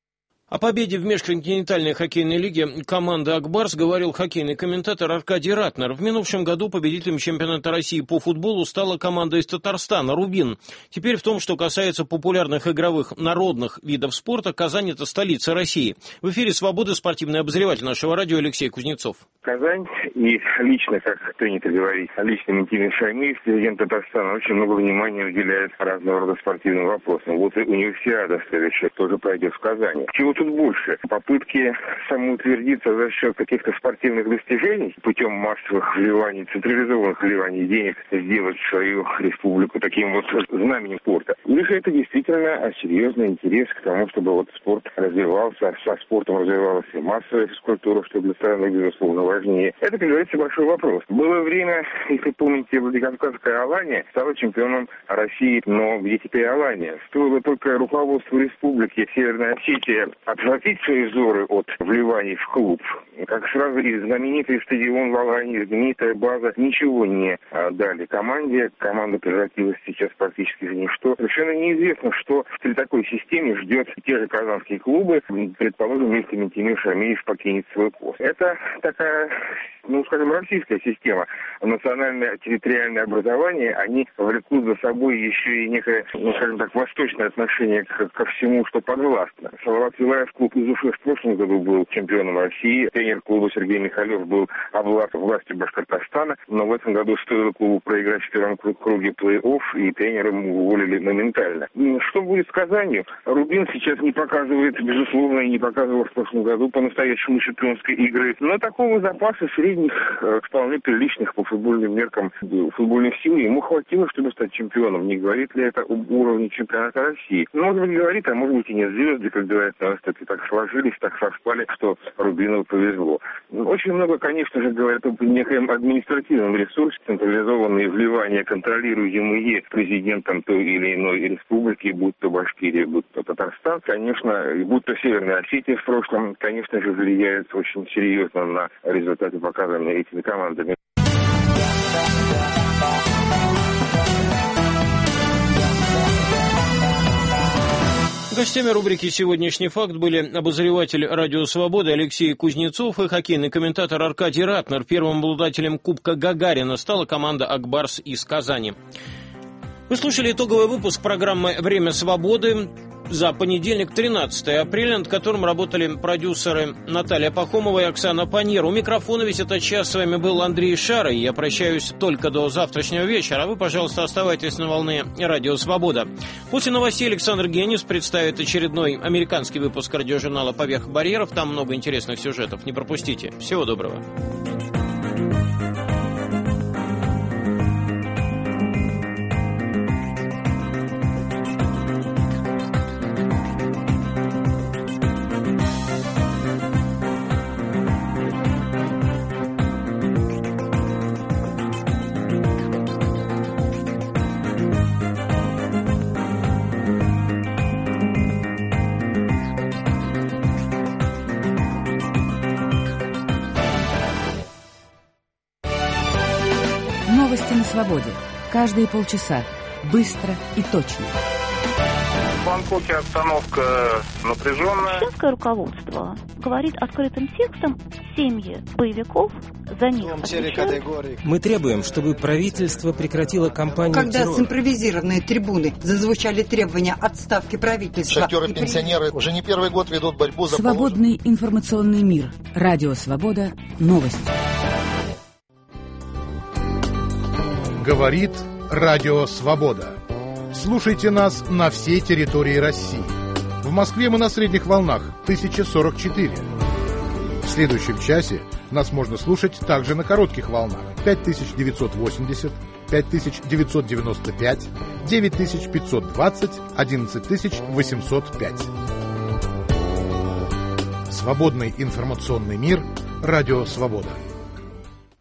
О победе в межконтинентальной хоккейной лиге команды «Акбарс» говорил хоккейный комментатор Аркадий Ратнер. В минувшем году победителем чемпионата России по футболу стала команда из Татарстана «Рубин». Теперь в том, что касается популярных игровых народных видов спорта, Казань – это столица России. В эфире «Свобода» спортивный обозреватель нашего радио Алексей Кузнецов. Казань и лично, как принято говорить, лично Митимир Шаймиев, президент Татарстана, очень много внимания уделяет разного рода спортивным вопросам. Вот и универсиада следующая тоже пройдет в Казани. Чего тут больше? Попытки самоутвердиться за счет каких-то спортивных достижений путем массовых вливаний, централизованных вливаний денег, сделать свою республику таким вот знаменем спорта. Или же это действительно серьезный интерес к тому, чтобы вот спорт развивался, со спортом развивалась и массовая физкультура, что для страны, безусловно, важнее. Это, как говорится, большой вопрос. Было время, если помните, Владикавказская Алания стала чемпионом России, но где теперь Алания? Стоило только руководству республики Северная Осетия отвратить свои взоры от вливаний в клуб, как сразу и знаменитый стадион в Алании, знаменитая база, ничего не дали команде. Команда превратилась сейчас практически в ничто. Совершенно неизвестно, что при такой системе ждет те же казанские клубы, предположим, если Митимир Шаймиев покинет свой пост. Это такая, ну, скажем, российская система. Национальное территориальное образование, они влекут за собой еще и некое, ну, скажем так, восточное отношение к, ко всему, что подвластно. Салават Юлаев, клуб из Уфы, в прошлом году был чемпионом России. Тренер клуба Сергей Михалев был облат власти Башкортостана. Но в этом году стоило клубу проиграть в первом круге плей-офф, и тренера уволили моментально. Что будет с Казанью? Рубин сейчас не показывает, безусловно, и не показывал в прошлом году по-настоящему чемпионской игры. Но такого запаса средних, вполне приличных по футбольным меркам футбольных сил ему хватило, чтобы стать чемпионом. Не говорит ли это об уровне чемпионата России? Может быть, говорит, а может быть и нет. Звезды, как говорят, так сложились, так совпали, что Рубину повезло. Очень много, конечно же, говорят об некоем административном ресурсе, централизованные вливания, контролируемые президентом той или иной республики, будь то Башкирия, будь то Татарстан, конечно, будь то Северная Осетия в прошлом, конечно же, влияют очень серьезно на результаты, показанные этими командами. Гостями рубрики «Сегодняшний факт» были обозреватель «Радио Свобода» Алексей Кузнецов и хоккейный комментатор Аркадий Ратнер. Первым обладателем Кубка Гагарина стала команда «Акбарс» из Казани. Вы слушали итоговый выпуск программы «Время свободы» за понедельник, тринадцатое апреля, над которым работали продюсеры Наталья Пахомова и Оксана Паньер. У микрофона весь этот час с вами был Андрей Шара, и я прощаюсь только до завтрашнего вечера. А вы, пожалуйста, оставайтесь на волне «Радио Свобода». После новостей Александр Генис представит очередной американский выпуск радиожурнала «Поверх барьеров». Там много интересных сюжетов. Не пропустите. Всего доброго. Новости на свободе. Каждые полчаса. Быстро и точно. В Бангкоке обстановка напряженная. Чеченское руководство говорит открытым текстом: семьи боевиков, за них отвечают. Мы требуем, чтобы правительство прекратило кампанию Когда террора. с импровизированной трибуны зазвучали требования отставки правительства... Шахтеры-пенсионеры уже не первый год ведут борьбу за... Свободный информационный мир. Радио Свобода. Новости. Говорит Радио Свобода. Слушайте нас на всей территории России. В Москве мы на средних волнах тысяча сорок четыре. В следующем часе нас можно слушать также на коротких волнах пять тысяч девятьсот восемьдесят, пять тысяч девятьсот девяносто пять, девять тысяч пятьсот двадцать, одиннадцать тысяч восемьсот пять. Свободный информационный мир. Радио Свобода.